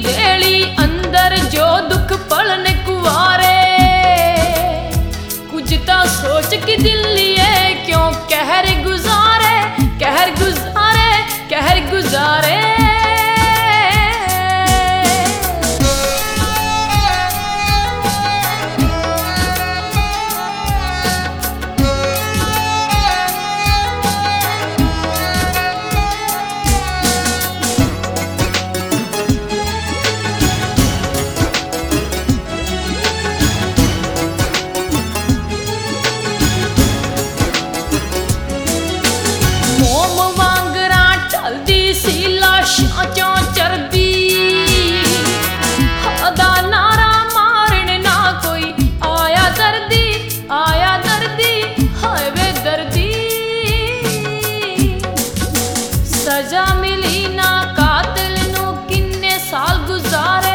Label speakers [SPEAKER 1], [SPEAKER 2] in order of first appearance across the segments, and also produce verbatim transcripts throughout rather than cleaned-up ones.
[SPEAKER 1] देली अंदर जो दुख पलन कुवारे। कुछ तो सोच की दिलिए क्यों कहर गुजारे, कहर गुजारे, कहर गुजारे। लाशां चरदी हदा नारा मारने ना कोई आया दर्दी, आया दर्दी, हाय वे दर्दी। सजा मिली ना कातिल नू किन्ने साल गुजारे।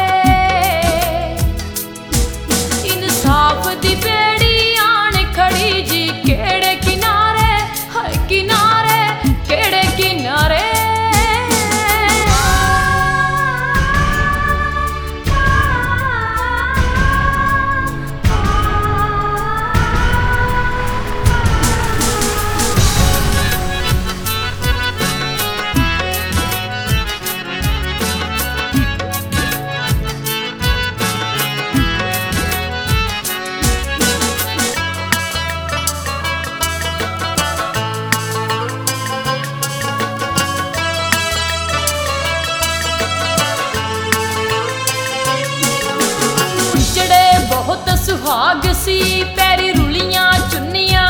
[SPEAKER 1] इंसाफ दी बेड़ी आन खड़ी जी केड़े किनारे, हाय किनारे, केड़े किनारे। बहुत सुहाग सी पैरी रुलियां चुन्नियां,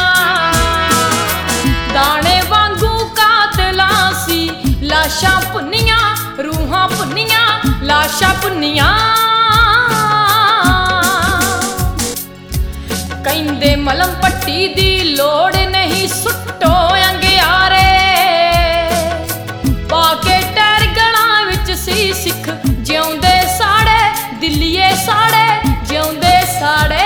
[SPEAKER 1] दाने वांगू कातला सी लाशां पुन्नियां, रूहां पुन्नियां, लाशां पुन्नियां। कहंदे मलम पट्टी दी लोड़ नहीं सुट्टो अंगियारे। पाके टैर गलां विच सी सिख जिउंदे साड़े, दिल्लीए साड़े, जिउंदे साड़े।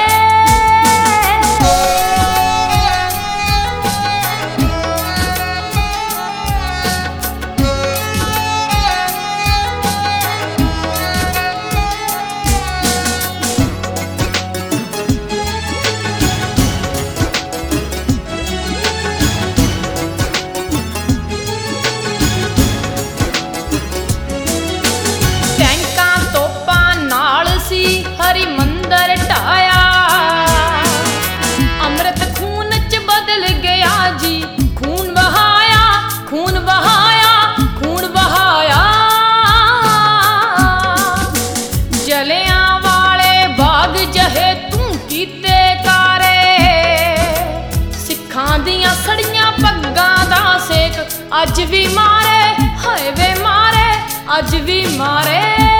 [SPEAKER 1] टैंकां तोपां नाल सी हरी मंदर ढाया। अमृत खून च बदल गया जी, खून बहाया, खून बहाया, खून बहाया। जलियां वाले बाग जहे तू कीते कारे। सिखां दियां सड़ियां पग्गां दा सेक अज भी मारे, हाय वे मारे, अज भी मारे।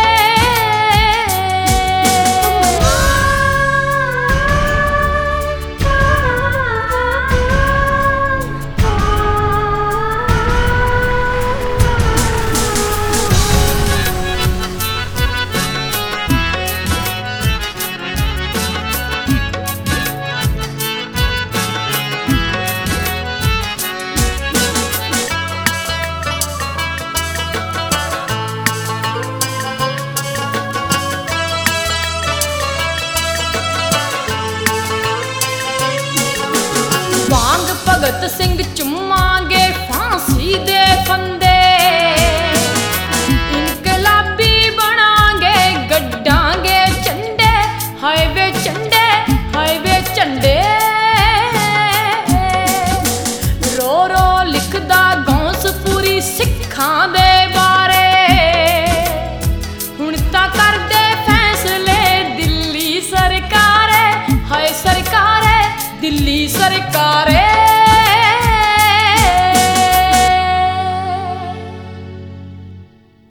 [SPEAKER 1] वांग भगत सिंह चुमांगे फांसी दे फंदे। इनकलाबी बनांगे गड्डांगे झंडे, हाय वे झंडे, हाय वे झंडे। रो रो लिखदा गौंस पूरी सिखां दे बारे। हुण तां करदे फैसले दिल्ली सरकारे, हाय सरकारे, दिल्ली सरकारे।